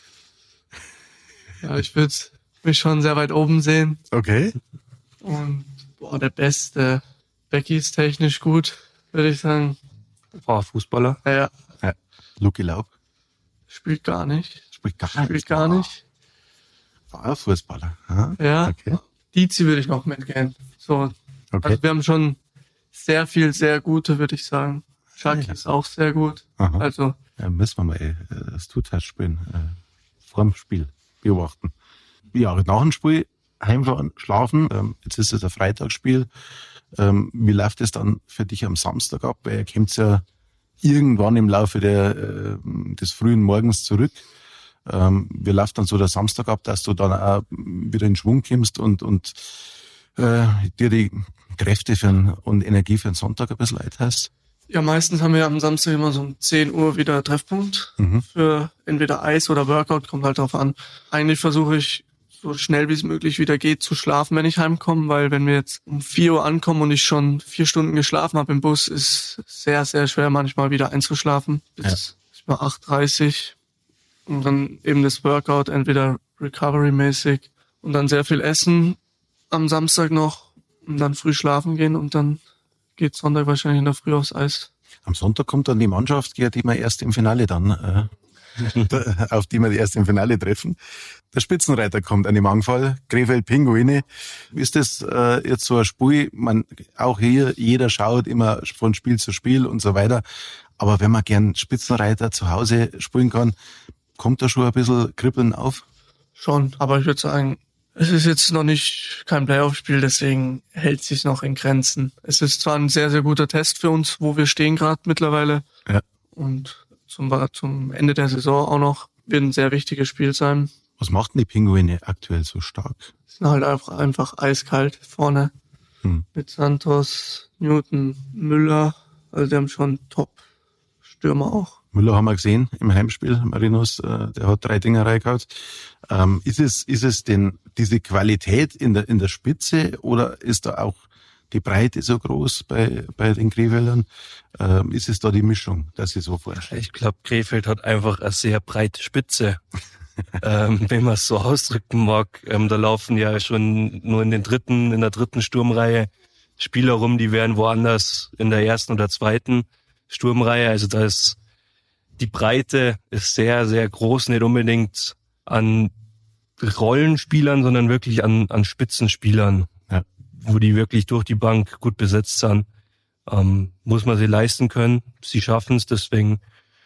Ja, ich würde mich schon sehr weit oben sehen. Okay. Und der beste Becky ist technisch gut, würde ich sagen. Fußballer. Ja. Luki Laub? Spielt gar nicht. Spielt gar nicht. War Fußballer. Ja. Okay. Dizi würde ich noch mitgehen. So. Okay. Also wir haben schon sehr viel, sehr gute, würde ich sagen. Chucky ist auch sehr gut. Aha. Also. Ja, müssen wir mal das Tutat spielen, vor dem Spiel beobachten. Ja, nach dem Spiel heimfahren, schlafen. Jetzt ist es ein Freitagsspiel. Wie läuft es dann für dich am Samstag ab? Weil ihr kommt ja irgendwann im Laufe des frühen Morgens zurück. Wie läuft dann so der Samstag ab, dass du dann auch wieder in Schwung kommst und dir die Kräfte und Energie für den Sonntag ein bisschen einteilst? Ja, meistens haben wir am Samstag immer so um 10 Uhr wieder Treffpunkt für entweder Eis oder Workout, kommt halt drauf an. Eigentlich versuche ich so schnell wie es möglich wieder geht zu schlafen, wenn ich heimkomme, weil wenn wir jetzt um 4 Uhr ankommen und ich schon 4 Stunden geschlafen habe im Bus, ist sehr, sehr schwer manchmal wieder einzuschlafen. Bis 8:30 und dann eben das Workout, entweder Recovery-mäßig und dann sehr viel essen am Samstag noch und dann früh schlafen gehen und dann geht Sonntag wahrscheinlich in der Früh aufs Eis. Am Sonntag kommt dann die Mannschaft, die wir erst im Finale dann, auf die wir erst im Finale treffen. Der Spitzenreiter kommt an dem Anfall, Krefeld Pinguine. Ist das jetzt so ein Spiel? Auch hier, jeder schaut immer von Spiel zu Spiel und so weiter. Aber wenn man gern Spitzenreiter zu Hause spielen kann, kommt da schon ein bisschen Kribbeln auf? Schon, aber ich würde sagen, es ist jetzt noch nicht kein Playoff-Spiel, deswegen hält sich noch in Grenzen. Es ist zwar ein sehr, sehr guter Test für uns, wo wir stehen gerade mittlerweile. Ja. Und zum Ende der Saison auch noch wird ein sehr wichtiges Spiel sein. Was macht denn die Pinguine aktuell so stark? Es sind halt einfach eiskalt vorne. Mit Santos, Newton, Müller. Also die haben schon Top-Stürmer auch. Müller haben wir gesehen im Heimspiel, Marinos, der hat 3 Dinger reingehaut. Ist es denn diese Qualität in der Spitze oder ist da auch die Breite so groß bei den Krefeldern? Ist es da die Mischung, dass sie so vorstellen? Ich glaube, Krefeld hat einfach eine sehr breite Spitze. Wenn man es so ausdrücken mag, da laufen ja schon nur in der dritten Sturmreihe Spieler rum, die wären woanders in der ersten oder zweiten Sturmreihe. Also da ist die Breite ist sehr, sehr groß, nicht unbedingt an Rollenspielern, sondern wirklich an Spitzenspielern, wo die wirklich durch die Bank gut besetzt sind. Muss man sie leisten können. Sie schaffen es, deswegen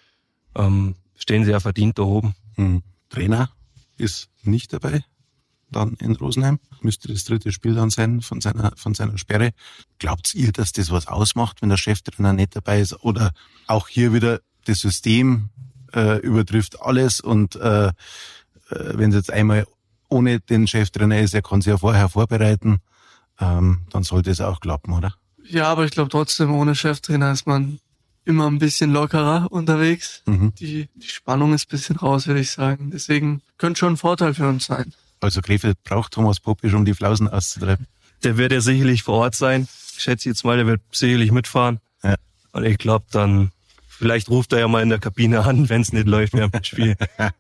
stehen sie ja verdient da oben. Trainer ist nicht dabei, dann in Rosenheim. Müsste das 3. Spiel dann sein von seiner Sperre. Glaubt ihr, dass das was ausmacht, wenn der Cheftrainer nicht dabei ist? Oder auch hier wieder das System übertrifft alles und wenn es jetzt einmal ohne den Cheftrainer ist, er kann sich ja vorher vorbereiten, dann sollte es auch klappen, oder? Ja, aber ich glaube trotzdem, ohne Cheftrainer ist man immer ein bisschen lockerer unterwegs. Die Spannung ist ein bisschen raus, würde ich sagen. Deswegen könnte schon ein Vorteil für uns sein. Also Krefeld braucht Thomas Popisch, um die Flausen auszutreiben. Der wird ja sicherlich vor Ort sein. Ich schätze jetzt mal, der wird sicherlich mitfahren. Ja. Und ich glaube dann, vielleicht ruft er ja mal in der Kabine an, wenn es nicht läuft während dem Spiel.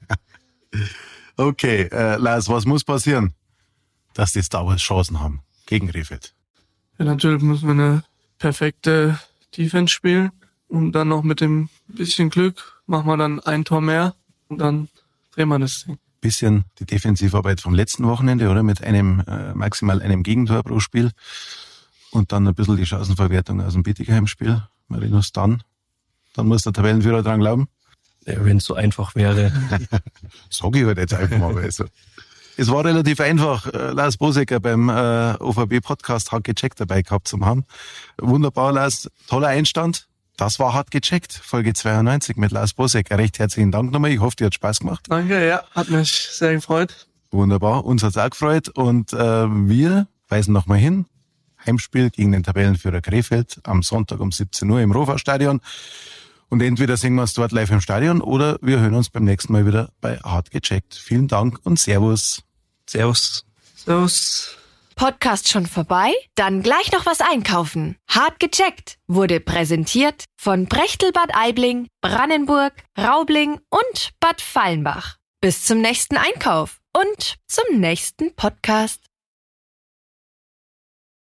Okay, Lars, was muss passieren, dass die Star Wars Chancen haben gegen Krefeld? Ja, natürlich müssen wir eine perfekte Defense spielen und dann noch mit dem bisschen Glück machen wir dann ein Tor mehr und dann drehen wir das Ding. Bisschen die Defensivarbeit vom letzten Wochenende, oder? Mit maximal einem Gegentor pro Spiel und dann ein bisschen die Chancenverwertung aus dem Bietigheim-Spiel. Marinos, dann muss der Tabellenführer dran glauben. Ja, wenn es so einfach wäre. Sag ich halt jetzt einfach mal. Also. Es war relativ einfach, Lars Bosecker beim OVB-Podcast Hart gecheckt dabei gehabt zu haben. Wunderbar, Lars. Toller Einstand. Das war Hart gecheckt, Folge 92 mit Lars Bosecker. Recht herzlichen Dank nochmal. Ich hoffe, dir hat Spaß gemacht. Danke, ja, hat mich sehr gefreut. Wunderbar, uns hat's auch gefreut. Und wir weisen nochmal hin. Heimspiel gegen den Tabellenführer Krefeld am Sonntag um 17 Uhr im Rofa-Stadion. Und entweder sehen wir uns dort live im Stadion oder wir hören uns beim nächsten Mal wieder bei Hart gecheckt. Vielen Dank und Servus. Servus. Servus. Podcast schon vorbei? Dann gleich noch was einkaufen. Hart gecheckt wurde präsentiert von Brechtel Bad Aibling, Brannenburg, Raubling und Bad Fallenbach. Bis zum nächsten Einkauf und zum nächsten Podcast.